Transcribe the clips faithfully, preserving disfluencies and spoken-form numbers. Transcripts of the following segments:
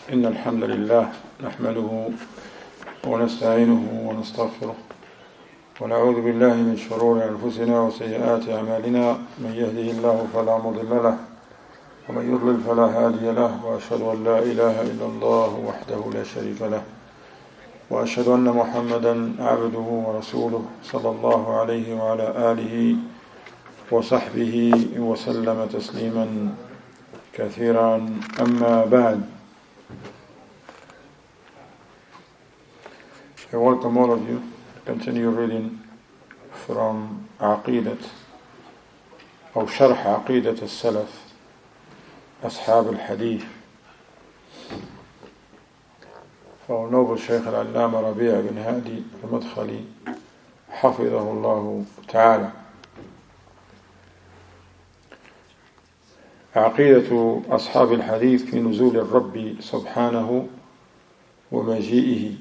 إن الحمد لله نحمده ونستعينه ونستغفره ونعوذ بالله من شرور أنفسنا وسيئات أعمالنا من يهده الله فلا مضل له ومن يضلل فلا هادي له وأشهد أن لا إله إلا الله وحده لا شريك له وأشهد أن محمدا عبده ورسوله صلى الله عليه وعلى آله وصحبه وسلم تسليما كثيرا أما بعد. I welcome all of you to continue reading from Aqidat or Sharh Aqidat al-Salaf Ashab al-Hadith for Noble Shaykh al-Allama Rabi' bin Hadi al-Madkhali حفظه الله تعالى. عقيدة أصحاب الحديث في نزول الرب سبحانه ومجيئه.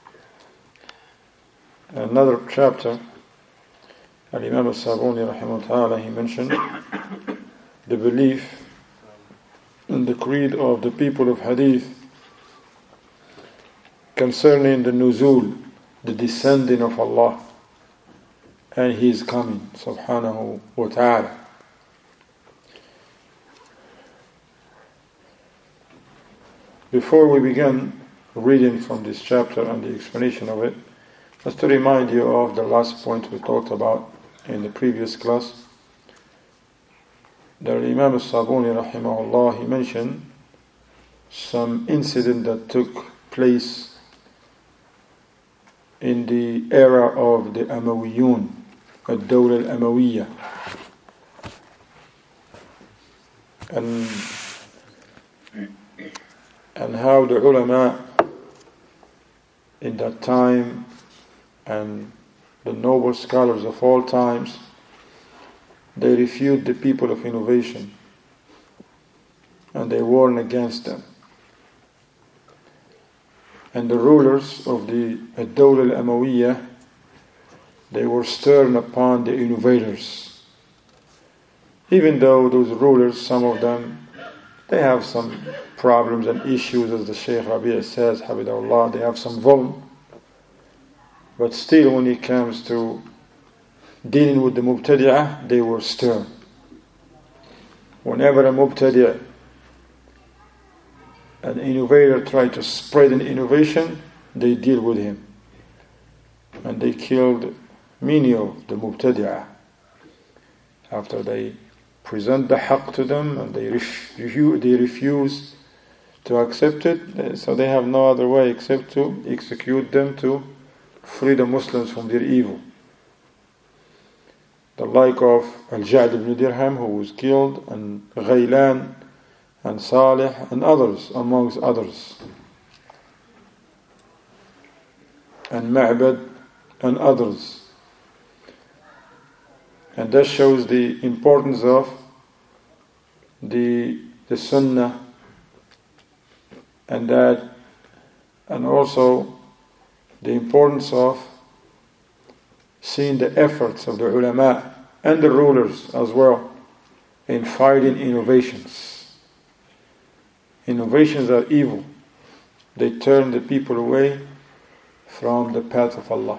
Another chapter, Al-Imam al-Sabuni rahimahullah ta'ala, he mentioned the belief in the creed of the people of Hadith concerning the nuzul, the descending of Allah and His coming subhanahu wa ta'ala. Before we begin reading from this chapter and the explanation of it, just to remind you of the last point we talked about in the previous class, that Imam al-Sabuni rahimahullah, he mentioned some incident that took place in the era of the Amawiyun, ad-Dawla al-Amawiyya, and and how the ulama in that time and the noble scholars of all times, they refute the people of innovation and they warn against them. And the rulers of the Ad-Dawla al-Amawiyya, they were stern upon the innovators. Even though those rulers, some of them, they have some problems and issues, as the Shaykh Rabi' says, Habibullah, they have some vuln. But still, when it comes to dealing with the Mubtadi'ah, they were stern. Whenever a Mubtadi', an innovator, tried to spread an innovation, they deal with him. And they killed many of the Mubtadi'ah after they present the haqq to them and they, refu- they refuse to accept it, so they have no other way except to execute them to free the Muslims from their evil. The like of Al-Ja'd ibn Dirham, who was killed, and Ghaylan and Salih and others, amongst others, and Ma'bad and others. And that shows the importance of the the Sunnah, and that, and also the importance of seeing the efforts of the ulama and the rulers as well in fighting innovations. Innovations are evil. They turn the people away from the path of Allah.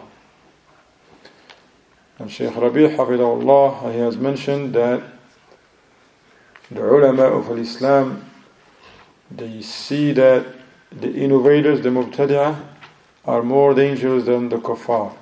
And Shaykh Rabi' Hafidahullah, he has mentioned that the ulama of Islam, they see that the innovators, the Mubtadi'ah, are more dangerous than the kuffar.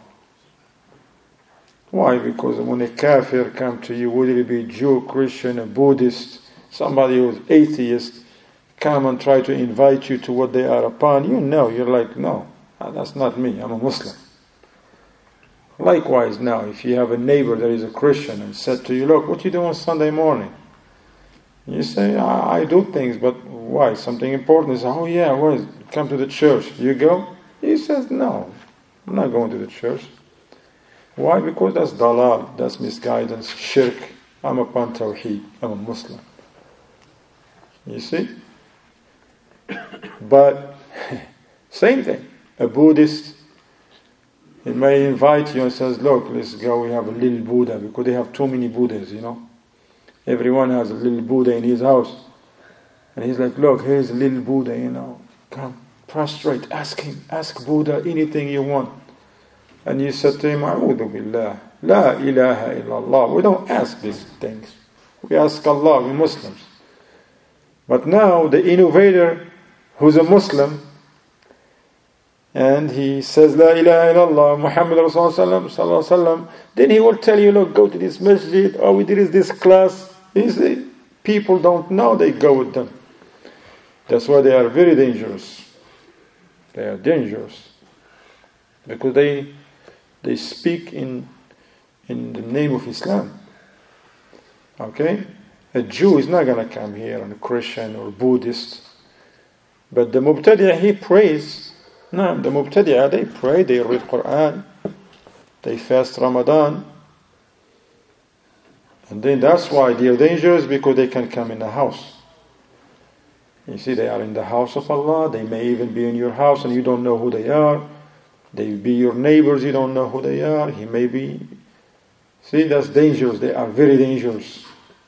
Why? Because when a kafir comes to you, whether it be a Jew, Christian, a Buddhist, somebody who's atheist, come and try to invite you to what they are upon, you know, you're like, no, that's not me, I'm a Muslim. Likewise now, if you have a neighbor that is a Christian and said to you, look, what you do on Sunday morning? You say, I, I do things, but why? Something important. Is, oh yeah, what is it? Come to the church. You go? He says, no, I'm not going to the church. Why? Because that's dalal, that's misguidance, shirk. I'm upon tawheed, I'm a Muslim. You see? But, same thing. A Buddhist, he may invite you and says, look, let's go, we have a little Buddha, because they have too many Buddhas, you know. Everyone has a little Buddha in his house. And he's like, look, here's a little Buddha, you know. Come, prostrate, ask him, ask Buddha anything you want. And you said to him, A'udhu billah, la ilaha illallah. We don't ask these things. We ask Allah, we Muslims. But now the innovator who's a Muslim, and he says, La ilaha illallah, Muhammad Rasulullah sallallahu alaihi wasallam, then he will tell you, look, go to this masjid, or we did this class. You see, people don't know, they go with them. That's why they are very dangerous. They are dangerous. Because they they speak in in the name of Islam. Okay? A Jew is not going to come here, and a Christian or Buddhist. But the Mubtadi'ah, he prays. No, the Mubtadi'ah, they pray, they read Quran, they fast Ramadan. And then that's why they are dangerous, because they can come in the house. You see, they are in the house of Allah. They may even be in your house and you don't know who they are. They be your neighbors, you don't know who they are. He may be. See, that's dangerous. They are very dangerous.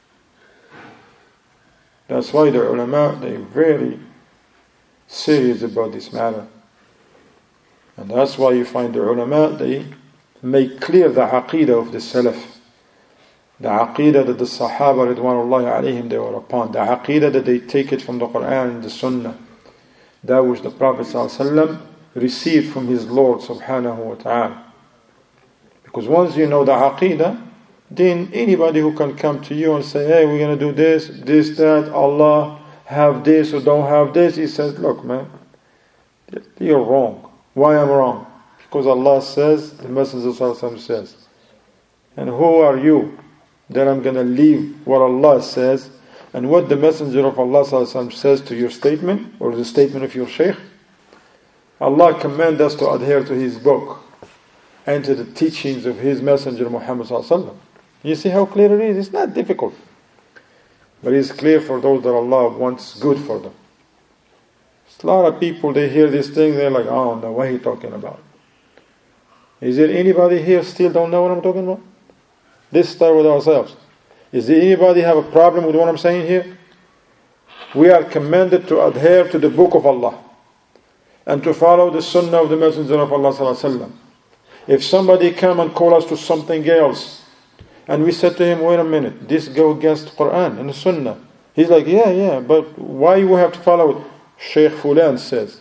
That's why the ulama, they're very serious about this matter. And that's why you find the ulama, they make clear the aqeedah of the Salaf. The aqeedah that the Sahaba Ridwanullahi alayhim they were upon. The aqeedah that they take it from the Quran and the Sunnah. That which the Prophet ﷺ received from his Lord subhanahu wa ta'ala. Because once you know the aqeedah, then anybody who can come to you and say, hey, we're going to do this, this, that, Allah have this or don't have this, he says, look man, you're wrong. Why am I wrong? Because Allah says, the Messenger ﷺ says. And who are you that I'm going to leave what Allah says and what the Messenger of Allah ﷺ says to your statement or the statement of your Shaykh? Allah commands us to adhere to His book and to the teachings of His Messenger Muhammad ﷺ. You see how clear it is? It's not difficult. But it's clear for those that Allah wants good for them. A lot of people, they hear these things, they're like, oh no, what are you talking about? Is there anybody here still don't know what I'm talking about? Let's start with ourselves. Is there anybody have a problem with what I'm saying here? We are commanded to adhere to the book of Allah and to follow the sunnah of the Messenger of Allah sallallahu alaihi wasallam. If somebody come and call us to something else, and we said to him, wait a minute, this go against Quran and the Sunnah. He's like, yeah, yeah, but why you have to follow it? Shaykh Fulan says.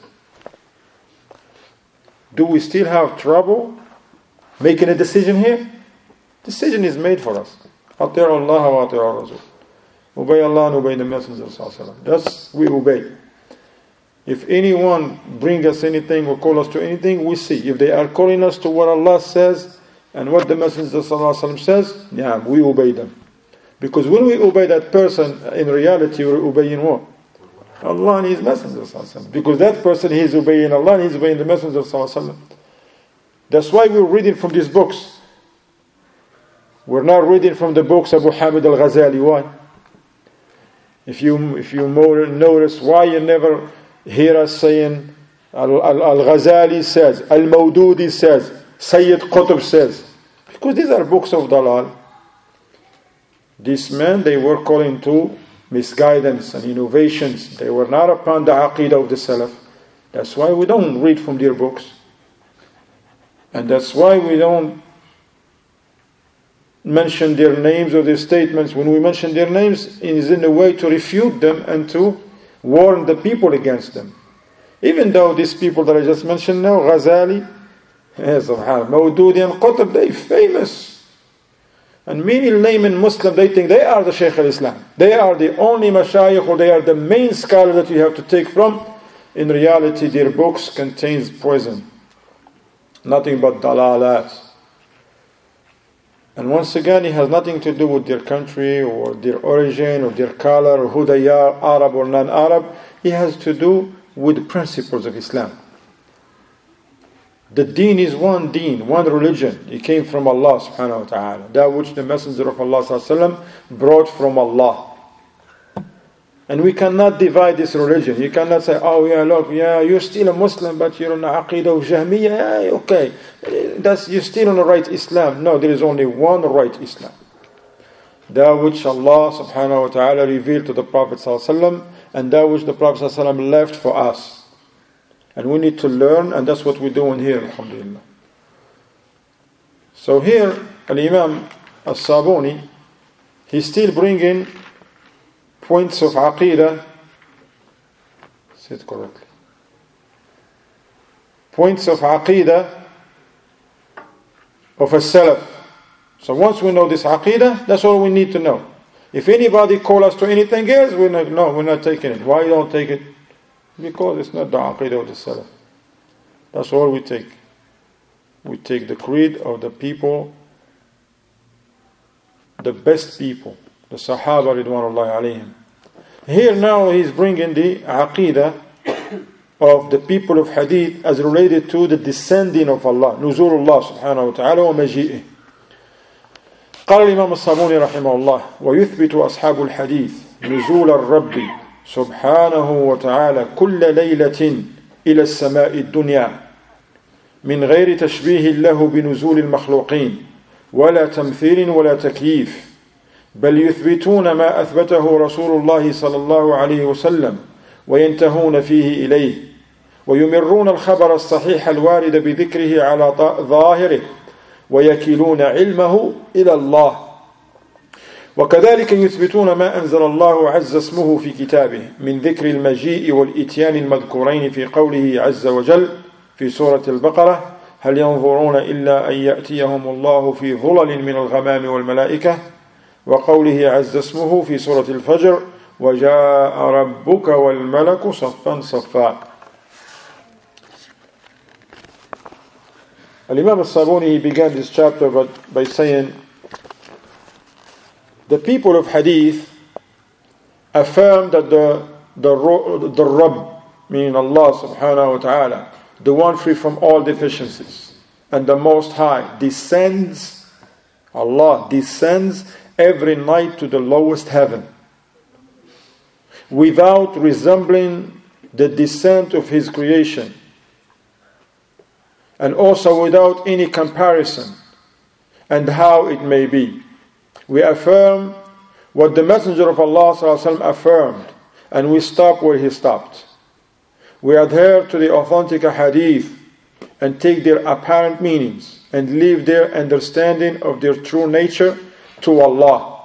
Do we still have trouble making a decision here? Decision is made for us. Atir Allah wa atir Rasul. Obey Allah and obey the Messenger sallallahu alaihi wasallam. That's we obey. If anyone bring us anything or call us to anything, we see. If they are calling us to what Allah says and what the Messenger sallallahu alaihi wasallam says, yeah, we obey them. Because when we obey that person, in reality we're obeying what? Allah and His Messenger sallallahu alaihi wasallam. Because that person, he is obeying Allah and he is obeying the Messenger sallallahu alaihi wasallam. That's why we're reading from these books. We're not reading from the books of Abu Hamid al-Ghazali. Why? If you if you notice, why you never hear us saying Al-Ghazali says, Al-Mawdudi says, Sayyid Qutb says? Because these are books of Dalal. These men, they were calling to misguidance and innovations. They were not upon the aqeedah of the Salaf. That's why we don't read from their books. And that's why we don't mention their names or their statements. When we mention their names, it is in a way to refute them and to warn the people against them. Even though these people that I just mentioned now, Ghazali, Mawdudi and Qutb, they famous. And many layman Muslims, they think they are the Shaykh al-Islam. They are the only mashayikh, or they are the main scholar that you have to take from. In reality, their books contains poison. Nothing but dalalat. And once again, it has nothing to do with their country or their origin or their color or who they are, Arab or non-Arab. It has to do with the principles of Islam. The deen is one deen, one religion. It came from Allah subhanahu wa ta'ala. That which the Messenger of Allah sallallahu alaihi wasallam brought from Allah. And we cannot divide this religion. You cannot say, oh yeah, look, yeah, you're still a Muslim, but you're on the Aqidah of Jahmiyyah. Yeah, okay, that's, you're still on the right Islam. No, there is only one right Islam. That which Allah subhanahu wa ta'ala revealed to the Prophet sallallahu alaihi wasallam, and that which the Prophet sallallahu alaihi wasallam left for us. And we need to learn, and that's what we're doing here, alhamdulillah. So here, Al-Imam As-Sabuni, he's still bringing points of Aqidah, say it correctly, points of Aqidah of a Salaf. So once we know this Aqidah, that's all we need to know. If anybody call us to anything else, we're not, no, we're not taking it. Why you don't take it? Because it's not the Aqidah of the Salaf. That's all we take. We take the creed of the people, the best people, the Sahaba Ridwanullahi alayhim. Here now he's bringing the Aqidah of the people of Hadith as related to the descending of Allah, Nuzulullah subhanahu wa ta'ala wa maji'ih. قال الإمام الصابوني رحمه الله: ويثبت أصحاب الحديث نزول الرب سبحانه وتعالى كل ليلة إلى السماء الدنيا من غير تشبيه له بنزول المخلوقين ولا تمثيل ولا تكييف، بل يثبتون ما أثبته رسول الله صلى الله عليه وسلم وينتهون فيه إليه، ويمرون الخبر الصحيح الوارد بذكره على ظاهره ويكلون علمه إلى الله. وكذلك يثبتون ما أنزل الله عز اسمه في كتابه من ذكر المجيء والإتيان المذكورين في قوله عز وجل في سورة البقرة: هل ينظرون إلا أن يأتيهم الله في ظلل من الغمام والملائكة، وقوله عز اسمه في سورة الفجر: وجاء ربك والملك صفا صفا. Al-Imam As-Sabuni, he began this chapter by, by saying, the people of Hadith affirm that the, the, the Rabb, meaning Allah subhanahu wa ta'ala, the one free from all deficiencies, and the Most High, descends, Allah descends every night to the lowest heaven, without resembling the descent of His creation, and also without any comparison, and how it may be. We affirm what the Messenger of Allah sallallahu alaihi wasallam affirmed, and we stop where he stopped. We adhere to the authentic hadith and take their apparent meanings and leave their understanding of their true nature to Allah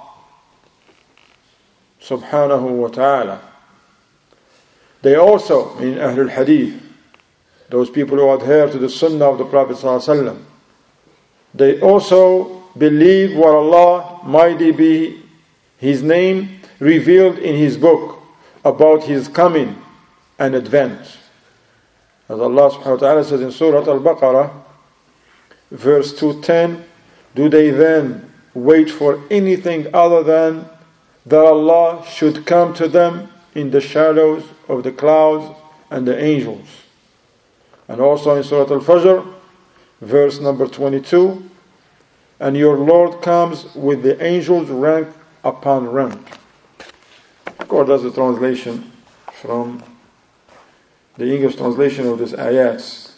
subhanahu wa ta'ala. They also, in Ahlul Hadith, those people who adhere to the Sunnah of the Prophet ﷺ, they also believe what Allah, mighty be His name, revealed in His book about His coming and advent. As Allah subhanahu wa ta'ala says in Surah Al-Baqarah, verse two ten, do they then wait for anything other than that Allah should come to them in the shadows of the clouds and the angels? And also in Surah Al-Fajr, verse number twenty-two, and your Lord comes with the angels rank upon rank. Of course, that's the translation from the English translation of these ayats.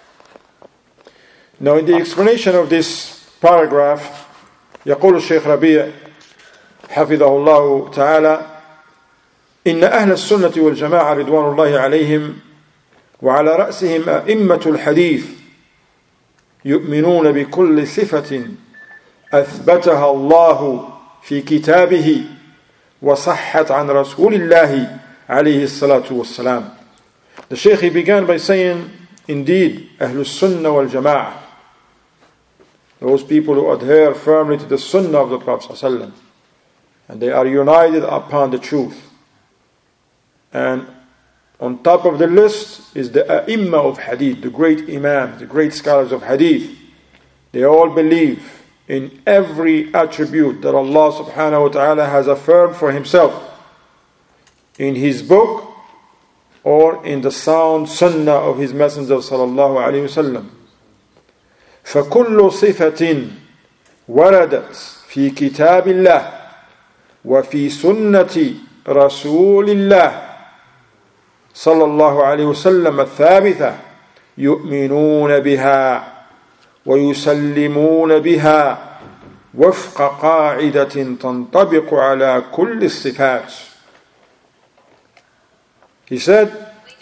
Now, in the explanation of this paragraph, يقول الشيخ ربيع حفظه الله تعالى: إن أهل السنة والجماعة رضوان الله عليهم وعلى رأسهم أئمة الحديث يؤمنون بكل صفة أثبتها الله في كتابه وصحت عن رسول الله عليه الصلاة والسلام. The Shaykh, he began by saying, indeed, Ahlul Sunnah wal Jama'ah, those people who adhere firmly to the Sunnah of the Prophet ﷺ, and they are united upon the truth. And on top of the list is the A'imma of Hadith, the great Imams, the great scholars of Hadith. They all believe in every attribute that Allah subhanahu wa ta'ala has affirmed for Himself in His book or in the sound sunnah of His Messenger sallallahu alayhi wa sallam. فَكُلُّ صِفَةٍ وَرَدَتْ فِي كِتَابِ اللَّهِ وَفِي سُنَّةِ رَسُولِ اللَّهِ صلى الله عليه وسلم الثابتة يؤمنون بها ويسلمون بها وفق قاعدة تنطبق على كل الصفات. He said,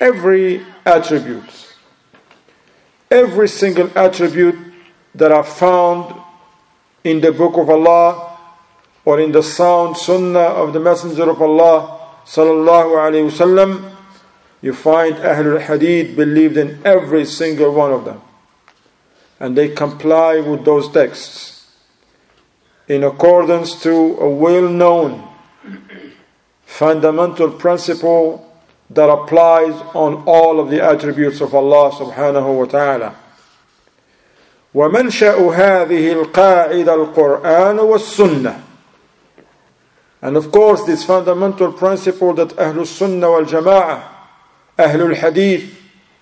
every attribute, every single attribute that are found in the Book of Allah or in the sound Sunnah of the Messenger of Allah sallallahu alaihi wasallam, you find Ahlul Hadith believed in every single one of them, and they comply with those texts in accordance to a well-known fundamental principle that applies on all of the attributes of Allah subhanahu wa ta'ala. وَمَنْشَأُ هَذِهِ الْقَاعِدَ الْقُرْآنُ وَالسُّنَّةِ. And of course, this fundamental principle that Ahlul Sunnah wal Jama'ah, Ahlul Hadith,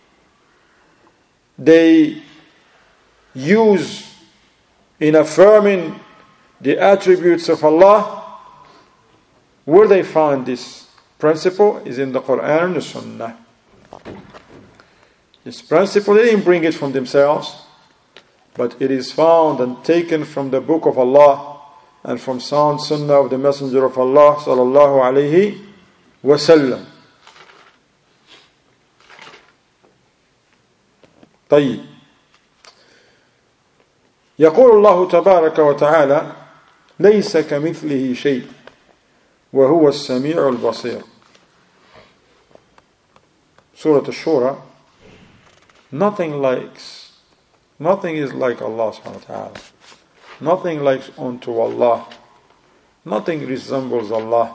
they use in affirming the attributes of Allah, where they find this principle is in the Quran and the Sunnah. This principle, they didn't bring it from themselves, but it is found and taken from the Book of Allah and from sound Sunnah of the Messenger of Allah sallallahu alayhi wa sallam. طيب. يقول الله تبارك وتعالى: ليس كمثله شيء وهو السميع البصير. Surah Ash-Shura. Nothing likes, nothing is like Allah subhanahu wa ta'ala. Nothing likes unto Allah. Nothing resembles Allah.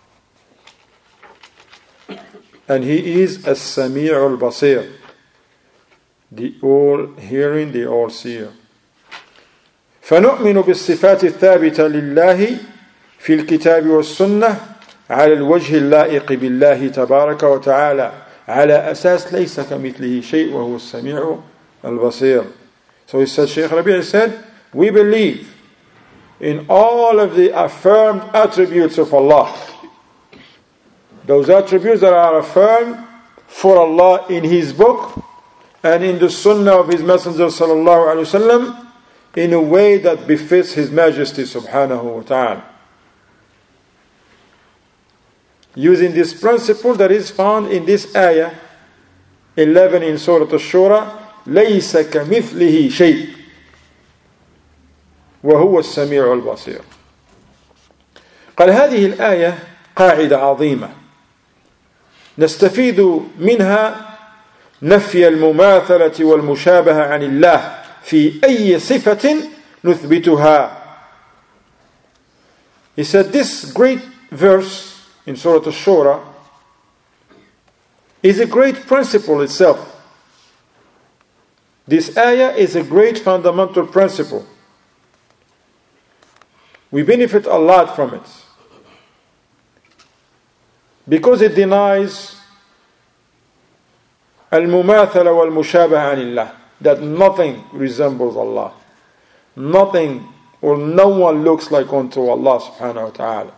And He is As-Sami' al-Basir, the all-hearing, the all-seer. فنؤمن بالصفات الثابتة لله في الكتاب والسنة على الوجه اللائق بالله تبارك وتعالى على أساس ليس كمثله شيء وهو السميع البصير. So he said, Shaykh Rabi' said, we believe in all of the affirmed attributes of Allah. Those attributes that are affirmed for Allah in His book and in the Sunnah of His Messenger sallallahu alaihi wasallam, in a way that befits His Majesty subhanahu wa ta'ala. Using this principle that is found in this ayah eleven in Surah Ash-Shura, لَيْسَ كَمِثْلِهِ شَيْءٍ وَهُوَ السَّمِيعُ الْبَصِيرُ. قال هذه الآية قاعدة عظيمة نستفيد منها نفي المماثلة والمشابهة عن الله في أي صفة نثبتها. He said this great verse in Surah Ash-Shura is a great principle itself. This ayah is a great fundamental principle. We benefit a lot from it because it denies al-mumathala wal-mushabaha anillah, that nothing resembles Allah, nothing or no one looks like unto Allah subhanahu wa ta'ala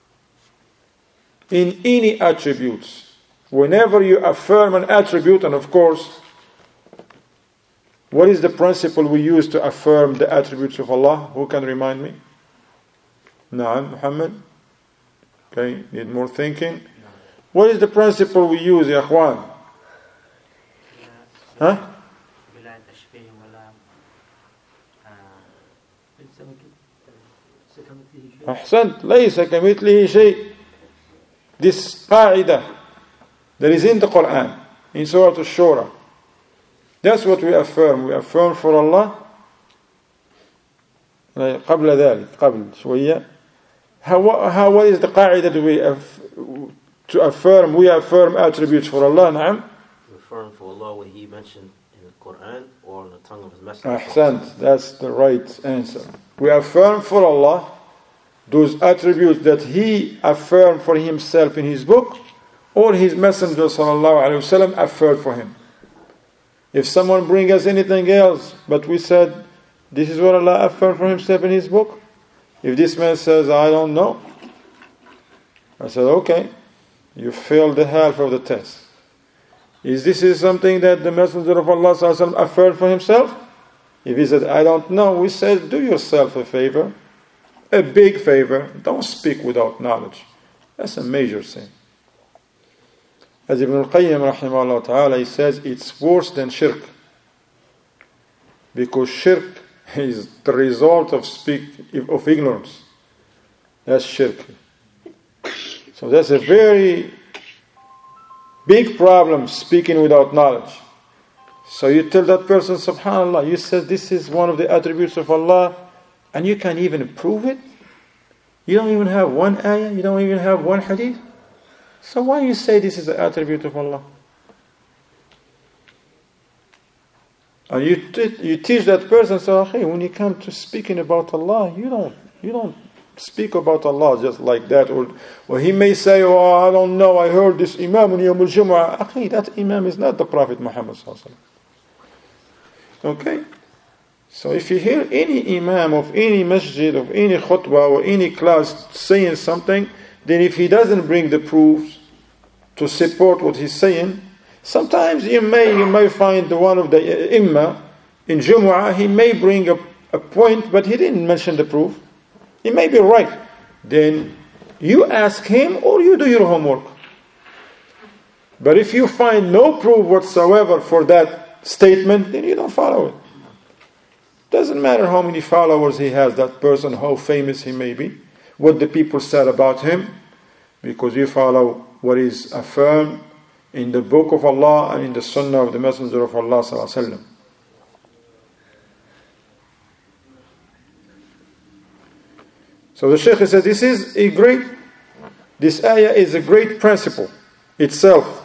in any attributes. Whenever you affirm an attribute, and of course, what is the principle we use to affirm the attributes of Allah? Who can remind me? Naam, Muhammad? Okay, need more thinking. What is the principle we use, ya akhwan? Huh? أحسنت. ليس كمثله شيء. This qa'idah that is in the Quran, in Surah Ash-Shura, that's what we affirm. We affirm for Allah. قبل ذلك قبل شوية. How, how what is the qa'idah that we aff, to affirm? We affirm attributes for Allah. نعم. We affirm for Allah what He mentioned in the Quran or on the tongue of His Messenger. أحسنت. That's the right answer. We affirm for Allah those attributes that He affirmed for Himself in His book, or His Messenger sallallahu alaihi wasallam affirmed for Him. If someone brings us anything else, but we said, this is what Allah affirmed for Himself in His book, if this man says, I don't know, I said, okay, you failed the half of the test. Is this is something that the Messenger of Allah sallallahu alaihi wasallam affirmed for Himself? If he said, I don't know, we said, do yourself a favor. A big favor. Don't speak without knowledge. That's a major sin. As Ibn al-Qayyim rahimahullah ta'ala, he says it's worse than shirk. Because shirk is the result of speak of ignorance. That's shirk. So that's a very big problem, speaking without knowledge. So you tell that person, subhanAllah, you said this is one of the attributes of Allah, and you can't even prove it? You don't even have one ayah, you don't even have one hadith? So why you say this is an attribute of Allah? And you t- you teach that person, so hey, when you come to speaking about Allah, you don't you don't speak about Allah just like that. Or, or he may say, oh, I don't know, I heard this Imam in Yawm al-Jum'ah. Akhi, that Imam is not the Prophet Muhammad sallallahu alaihi wasallam. Okay? So if you hear any Imam of any masjid, of any khutbah, or any class saying something, then if he doesn't bring the proofs to support what he's saying, sometimes you may you may find the one of the Imam in Jumu'ah, he may bring a, a point, but he didn't mention the proof. He may be right. Then you ask him or you do your homework. But if you find no proof whatsoever for that statement, then you don't follow it. Doesn't matter how many followers he has, that person, how famous he may be, what the people said about him, because you follow what is affirmed in the book of Allah and in the sunnah of the Messenger of Allah sallallahu alaihi wasallam. So the Shaykh says this is a great, this ayah is a great principle itself.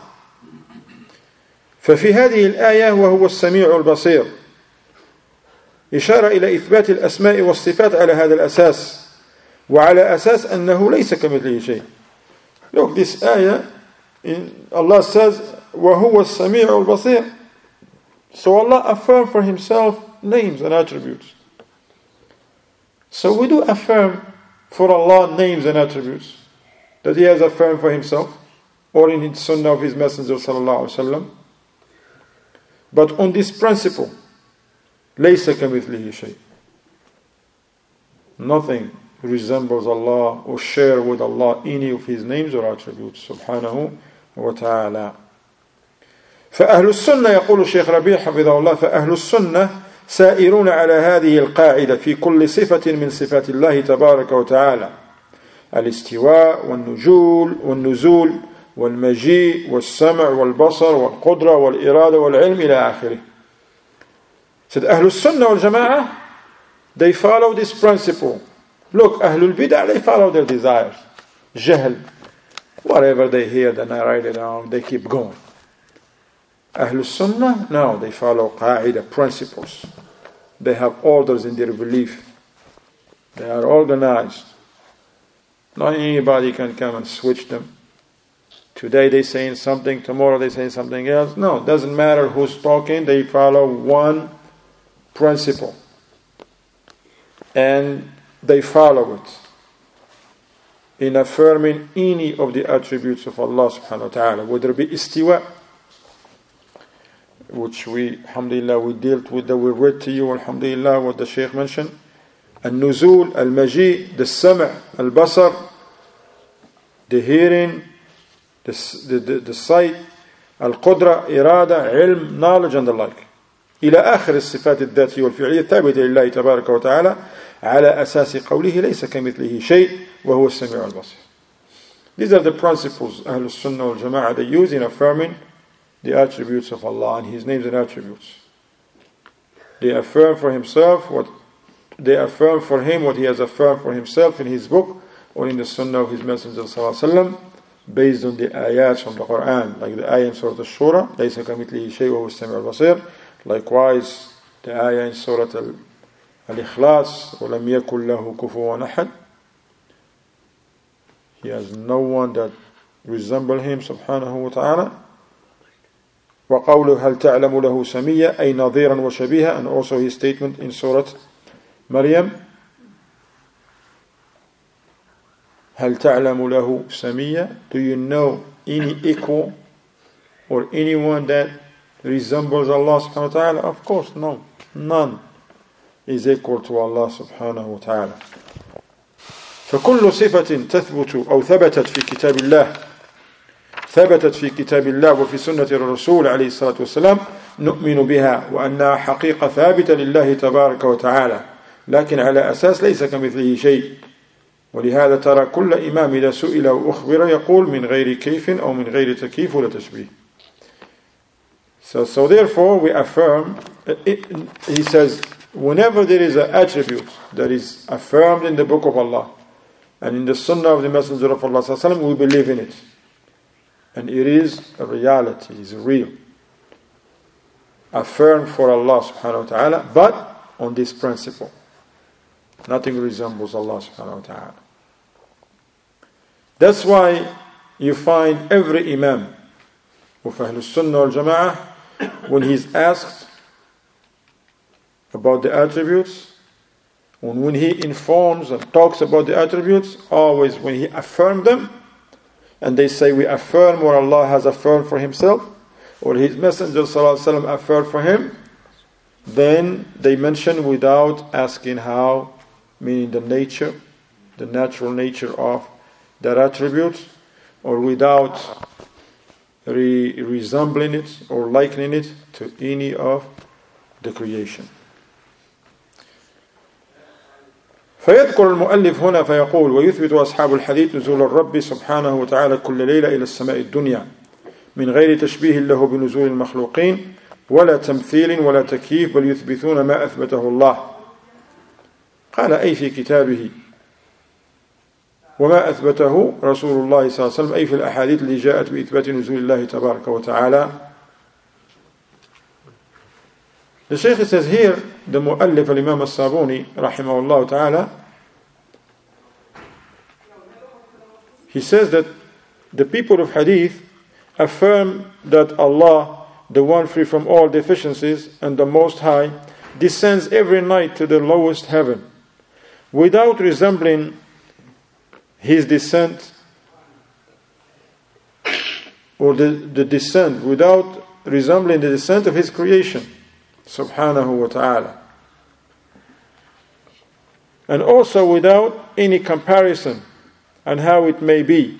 ففي هذه الآية وهو السميع البصير إشارة إلى إثبات الأسماء والصفات على هذا الأساس وعلى أساس أنه ليس كمثله شيء. Look, this ayah, in Allah says وهو السميع البصير. So Allah affirmed for himself names and attributes. So we do affirm for Allah names and attributes that He has affirmed for Himself or in His Sunnah of His Messenger sallallahu alaihi wasallam. But on this principle, لَيْسَ كَمِثْلِهِ شَيْءٍ. Nothing resembles Allah or share with Allah any of His names or attributes subhanahu wa ta'ala. فأهل السنة يقول الشيخ ربيع حفظه الله فأهل السنة سائرون على هذه القاعدة في كل صفة من صفات الله تبارك وتعالى الاستواء والنزول والنزول والمجيء والسمع والبصر والقدرة والإرادة والعلم إلى آخره. Said أهل السنة والجماعة, they follow this principle. Look, أهل البدع, they follow their desires. جهل, whatever they hear, then they write it down, they keep going. Ahlul Sunnah, no, they follow qaida, principles. They have orders in their belief. They are organized. Not anybody can come and switch them. Today they saying something, tomorrow they saying something else. No, it doesn't matter who's talking, they follow one principle. And they follow it in affirming any of the attributes of Allah subhanahu wa ta'ala, whether it be istiwa, which we, alhamdulillah, we dealt with, that we read to you, alhamdulillah, what the Shaykh mentioned. Al-Nuzul, Al-Maji, the Sam' Al-Basar, the hearing, the, the, the, the sight, Al-Qudra, Irada, Ilm, knowledge and the like. إلى آخر الصفات الذاتية والفعلية الثابتة لله تبارك وتعالى على أساس قوله ليس كمثله شيء وهو السميع البصير. These are the principles Ahlul Sunnah wal Jama'ah they use in affirming the attributes of Allah and His names and attributes. They affirm for Himself what they affirm for Him what He has affirmed for Himself in His book or in the Sunnah of His Messenger sallallahu alaihi wasallam, based on the ayats from the Quran, like the ayah in Surah Al-Shura, لَيْسَ كَمِثْلِهِ شَيْءٌ وَهُوَ السَّمِيعُ الْبَصِيرُ. Likewise, the ayah in Surah Al-Ikhlas, وَلَمْ يَكُنْ لَهُ كُفُوًا أَحَدٌ. He has no one that resemble Him subhanahu wa ta'ala. وقوله هل تعلم له سميا أي نظيرا وشبيها, and also his statement in Surah Maryam هل تعلم له سميا, do you know any equal or anyone that resembles Allah subhanahu wa ta'ala? Of course, no, none is equal to Allah subhanahu wa ta'ala. فكل صفة تثبت أو ثبتت في كتاب الله ثبتت في كتاب الله وفي سنة الرسول عليه الصلاة والسلام نؤمن بها وأنها حقيقة ثابتة لله تبارك وتعالى، لكن على أساس ليس كمثله شيء. ولهذا ترى كل إمام إذا سئل وأخبر يقول من غير كيف أو من غير تكييف ولا تشبيه. So, so therefore we affirm, it, he says, whenever there is an attribute that is affirmed in the book of Allah and in the sunnah of the Messenger of Allah, we believe in it. And it is a reality, it is real. Affirmed for Allah subhanahu wa ta'ala, but on this principle. Nothing resembles Allah subhanahu wa ta'ala. That's why you find every Imam of Ahlul Sunnah wal Jama'ah, when he's asked about the attributes, and when he informs and talks about the attributes, always when he affirms them, and they say we affirm what Allah has affirmed for Himself, or His Messenger sallallahu alaihi wasallam affirmed for Him, then they mention without asking how, meaning the nature, the natural nature of that attribute, or without re- resembling it or likening it to any of the creation. فيذكر المؤلف هنا فيقول ويثبت أصحاب الحديث نزول الرب سبحانه وتعالى كل ليلة إلى السماء الدنيا من غير تشبيه له بنزول المخلوقين ولا تمثيل ولا تكييف، بل يثبتون ما أثبته الله. قال أي في كتابه وما أثبته رسول الله صلى الله عليه وسلم، أي في الأحاديث التي جاءت بإثبات نزول الله تبارك وتعالى. The Shaykh says here, the Mu'allif al-Imam al-Sabuni rahimahullah ta'ala, he says that the people of Hadith affirm that Allah, the one free from all deficiencies and the Most High, descends every night to the lowest heaven without resembling His descent or the, the descent, without resembling the descent of His creation subhanahu wa ta'ala, and also without any comparison on how it may be.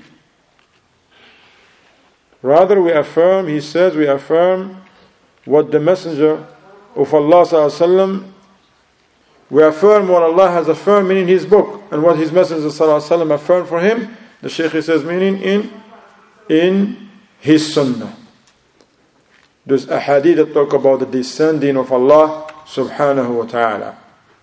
Rather we affirm, he says, we affirm what the Messenger of Allah sallallahu alaihi wasallam, we affirm what Allah has affirmed in His book, and what His Messenger sallallahu alaihi wasallam affirmed for Him. The Shaykh says, meaning in in His Sunnah. There's a hadith that talk about the descending of Allah subhanahu wa ta'ala.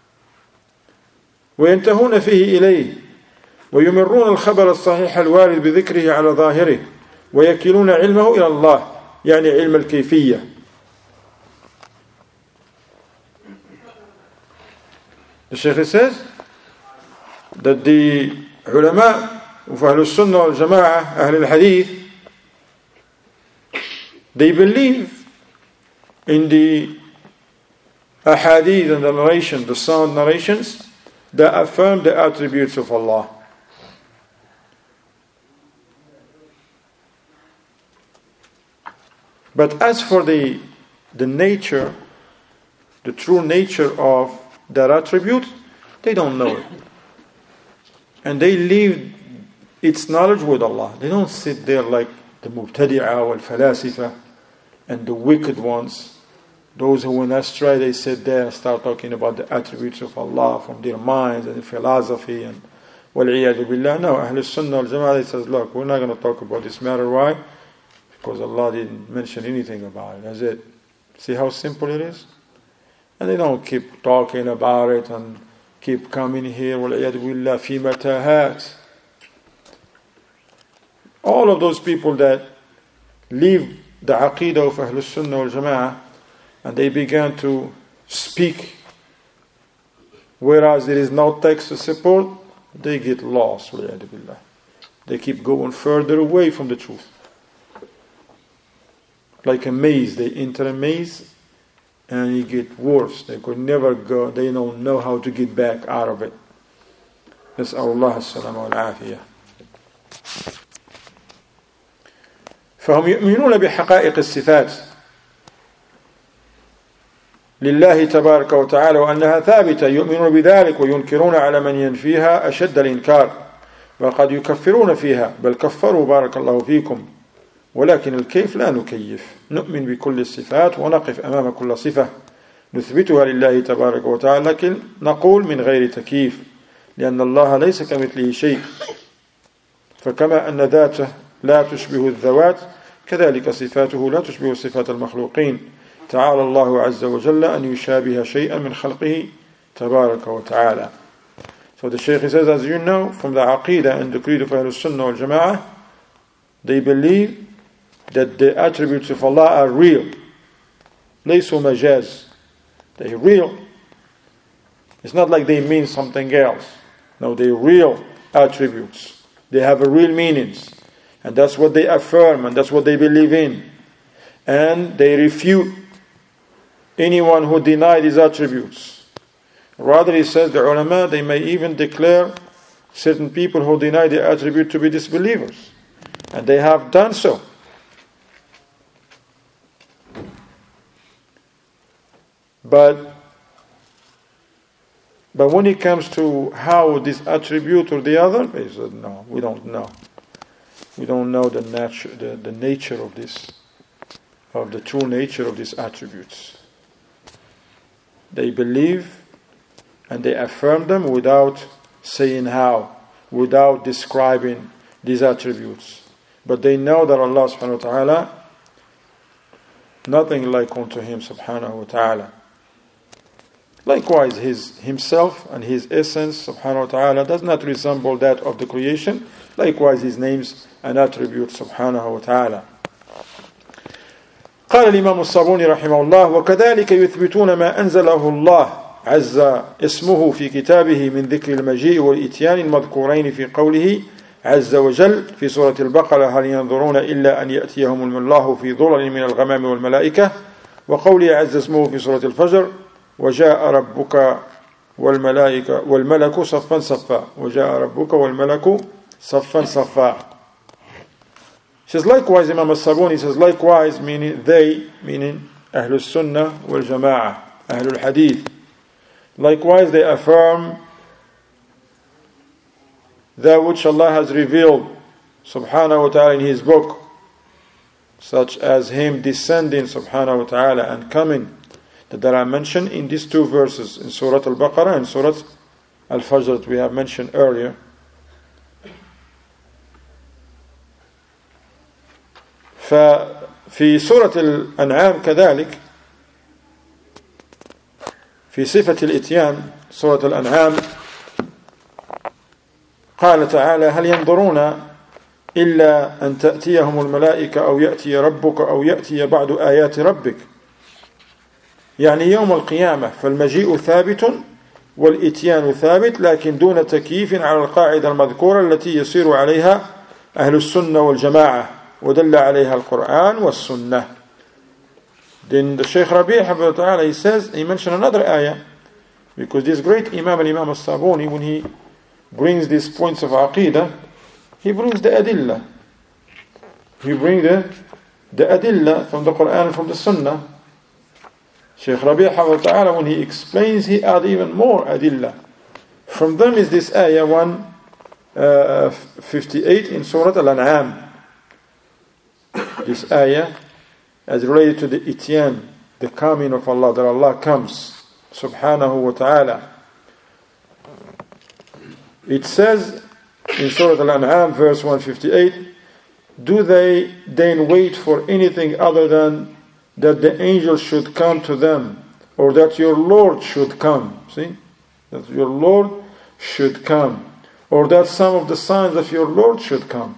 وينتهون فيه إليه ويمرون الخبر الصحيح الوارد بذكره على ظاهره ويكلون علمه إلى الله، يعني علم الكيفية. The Shaykh says that the ulama of Ahlul Sunnah wal Jama'ah, Ahlul Hadith, they believe in the ahadith and the narration, the sound narrations that affirm the attributes of Allah. But as for the the nature, the true nature of that attribute, they don't know it. And they leave its knowledge with Allah. They don't sit there like the Mubtadi'ah wal Falasifa and the wicked ones. Those who went astray, they sit there and start talking about the attributes of Allah from their minds and philosophy and wal-iyadu billah. No, Ahlul Sunnah wal Jama'ah says, look, we're not going to talk about this matter. Why? Because Allah didn't mention anything about it. That's it. See how simple it is? And they don't keep talking about it and keep coming here, wal-iyadu billah, fi matahat. All of those people that leave the aqidah of Ahlul Sunnah wal Jama'ah and they began to speak whereas there is no text to support, they get lost, wal-iyadu billah. They keep going further away from the truth. Like a maze, they enter a maze and it gets worse. They could never go, they don't know how to get back out of it. نسأل الله السلامة والعافية. فهم يؤمنون بحقائق الصفات لله تبارك وتعالى وأنها ثابتة، يؤمنون بذلك وينكرون على من ينفيها أشد الإنكار، وقد يكفرون فيها، بل كفروا بارك الله فيكم ولكن الكيف لا نكيف نؤمن بكل الصفات ونقف أمام كل صفة نثبتها لله تبارك وتعالى لكن نقول من غير تكييف لأن الله ليس كمثله شيء فكما أن ذاته لا تشبه الذوات كذلك صفاته لا تشبه صفات المخلوقين تعالى الله عز وجل أن يشابه شيئا من خلقه تبارك وتعالى. So the Shaykh says, as you know from the Aqidah and the Creed of Ahlul Sunnah wal Jama'ah, they believe that the attributes of Allah are real. ليسوا مجاز. They're real. It's not like they mean something else. No, they're real attributes. They have a real meanings. And that's what they affirm and that's what they believe in. And they refute anyone who denied these attributes. Rather, he says, the ulama, they may even declare certain people who deny the attribute to be disbelievers. And they have done so. But, but when it comes to how this attribute or the other, they said, no, we don't know. We don't know the nature, the, the nature of this, of the true nature of these attributes. They believe and they affirm them without saying how, without describing these attributes. But they know that Allah subhanahu wa ta'ala, nothing like unto Him subhanahu wa ta'ala. Likewise, His Himself and His essence subhanahu wa ta'ala does not resemble that of the creation. Likewise, His names and attributes subhanahu wa ta'ala. قال الإمام الصابوني رحمه الله وكذلك يثبتون ما أنزله الله عز اسمه في كتابه من ذكر المجيء والإتيان المذكورين في قوله عز وجل في سورة البقرة هل ينظرون إلا أن يأتيهم الله في ظلل من الغمام والملائكة وقوله عز اسمه في سورة الفجر وجاء ربك والملائكة والملك صفا صفا وجاء ربك والملك صفا صفا. He says likewise, Imam al-Sabuni says likewise, meaning they, meaning Ahlul Sunnah wal Jama'ah, Ahlul Hadith. Likewise, they affirm that which Allah has revealed subhanahu wa ta'ala in His book, such as Him descending subhanahu wa ta'ala and coming, that are mentioned in these two verses in Surah Al-Baqarah and Surah Al-Fajr that we have mentioned earlier. ففي سورة الأنعام كذلك في صفة الإتيان سورة الأنعام قال تعالى هل ينظرون إلا أن تأتيهم الملائكة أو يأتي ربك أو يأتي بعض آيات ربك يعني يوم القيامة فالمجيء ثابت والإتيان ثابت لكن دون تكييف على القاعدة المذكورة التي يسير عليها أهل السنة والجماعة ودل عليها القرآن والسنة. Then the Shaykh Rabi' Habib Ta'ala, he says, he mentioned another ayah, because this great Imam, Imam al-Sabuni, when he brings these points of Aqidah, he brings the Adillah. He brings the, the Adillah from the Quran and from the Sunnah. Shaykh Rabi' Habib Ta'ala, when he explains, he adds even more Adillah. From them is this ayah one fifty-eight in Surah Al-An'am. This ayah as related to the Ityan, the coming of Allah, that Allah comes subhanahu wa ta'ala. It says in Surah Al-An'am verse one fifty-eight, do they then wait for anything other than that the angels should come to them, or that your Lord should come? See? That your Lord should come, or that some of the signs of your Lord should come.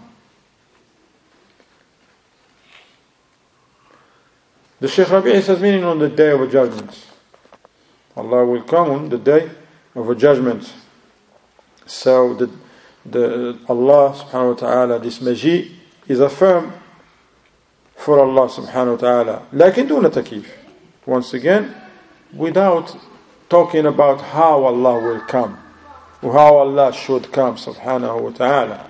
The Shaykh Rabi' says, meaning on the day of a judgment. Allah will come on the day of a judgment. So the, the Allah subhanahu wa ta'ala, this maji is affirmed for Allah subhanahu wa ta'ala. Lakin duna takif. Once again, without talking about how Allah will come, or how Allah should come subhanahu wa ta'ala.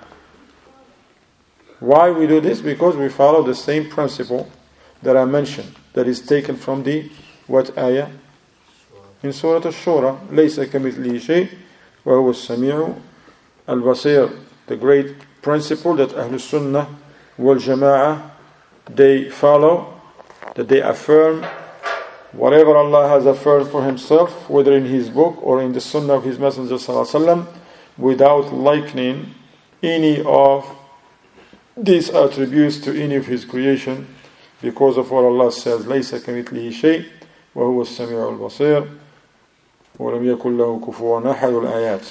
Why we do this? Because we follow the same principle that I mentioned, that is taken from the what ayah? In Surah Al-Shura, لَيْسَ كَمِثْلِهِ شَيْءٍ وَهُوَ السَّمِيعُ الْبَصِيرُ. The great principle that Ahlul Sunnah wal Jama'ah they follow, that they affirm whatever Allah has affirmed for Himself, whether in His book or in the Sunnah of His Messenger ﷺ, without likening any of these attributes to any of His creation, because of what Allah says, لَيْسَ كَمِثْلِهِ شَيْءٍ وَهُوَ السَّمِيعُ الْبَصِيرُ وَلَمْ يَكُنْ لَهُ كُفُوًا أَحَدٌ الآيات.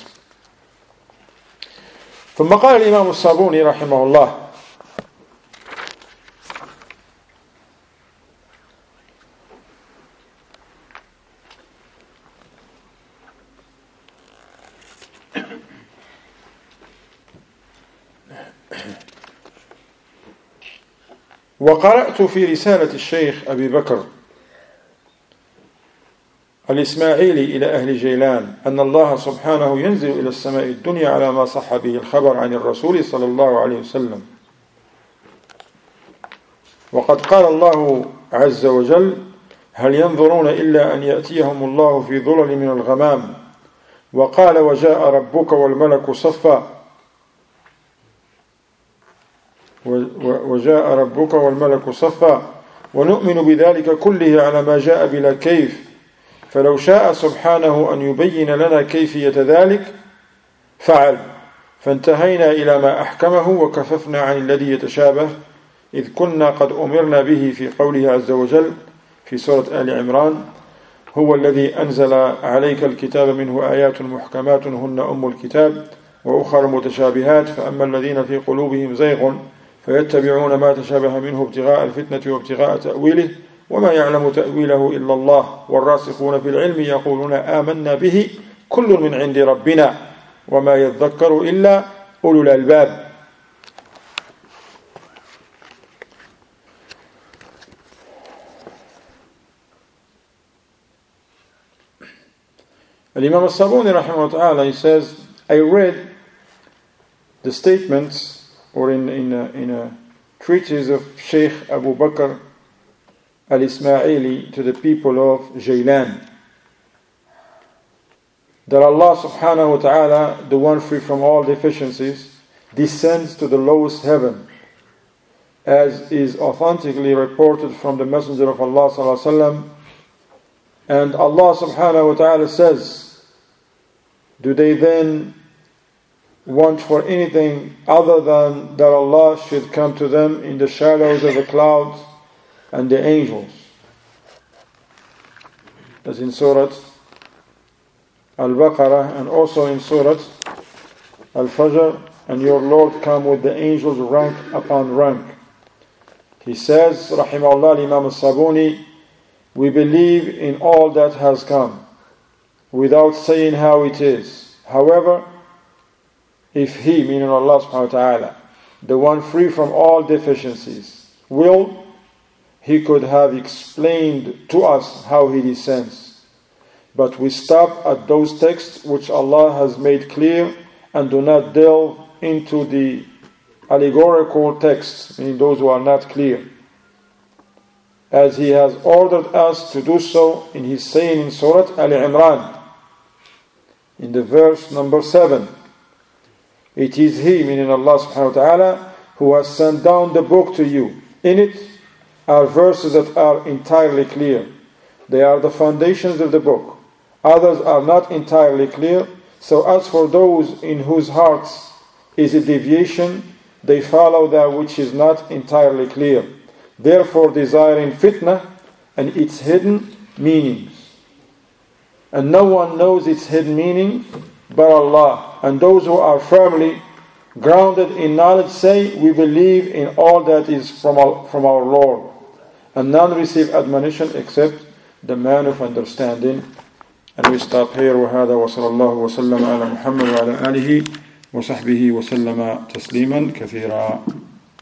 ثم قال الإمام الصابوني رحمه الله: وقرأت في رسالة الشيخ أبي بكر الإسماعيلي إلى أهل جيلان أن الله سبحانه ينزل إلى السماء الدنيا على ما صح به الخبر عن الرسول صلى الله عليه وسلم. وقد قال الله عز وجل: هل ينظرون إلا أن يأتيهم الله في ظلل من الغمام. وقال: وجاء ربك والملك صفا وجاء ربك والملك صفا ونؤمن بذلك كله على ما جاء بلا كيف. فلو شاء سبحانه أن يبين لنا كيفية ذلك فعل، فانتهينا إلى ما أحكمه وكففنا عن الذي يتشابه، إذ كنا قد أمرنا به في قوله عز وجل في سورة آل عمران: هو الذي أنزل عليك الكتاب منه آيات محكمات هن أم الكتاب وأخر متشابهات فأما الذين في قلوبهم زيغ فيتبعون ما تشابه منه ابتغاء الفتنة وابتغاء تأويله وما يعلم تأويله إلا الله والراسخون في العلم يقولون آمنا به كل من عند ربنا وما يذكر إلا أولو الألباب. Imam al-Sabuni rahimahullah, he says, I read the statements or in, in, a, in a treatise of Sheikh Abu Bakr al-Ismaili to the people of Jaylan, that Allah subhanahu wa ta'ala, the one free from all deficiencies, descends to the lowest heaven, as is authentically reported from the Messenger of Allah sallallahu alaihi wasallam. And Allah subhanahu wa ta'ala says, do they then want for anything other than that Allah should come to them in the shadows of the clouds and the angels? That's in Surah Al-Baqarah and also in Surah Al-Fajr, and your Lord come with the angels rank upon rank. He says, Rahimahullah, Imam al-Sabuni, we believe in all that has come, without saying how it is. However, if He, meaning Allah subhanahu wa ta'ala, the one free from all deficiencies, will, He could have explained to us how He descends. But we stop at those texts which Allah has made clear and do not delve into the allegorical texts, meaning those who are not clear, as He has ordered us to do so in His saying in Surah Al-Imran, in the verse number seven. It is He, meaning Allah subhanahu wa ta'ala, who has sent down the book to you. In it are verses that are entirely clear. They are the foundations of the book. Others are not entirely clear. So as for those in whose hearts is a deviation, they follow that which is not entirely clear, therefore desiring fitna and its hidden meanings. And no one knows its hidden meaning but Allah. And those who are firmly grounded in knowledge say, we believe in all that is from our, from our Lord. And none receive admonition except the man of understanding. And we stop here. وهذا وصلى الله وسلم على محمد وعلى آله وصحبه وسلم تسليما كثيرا.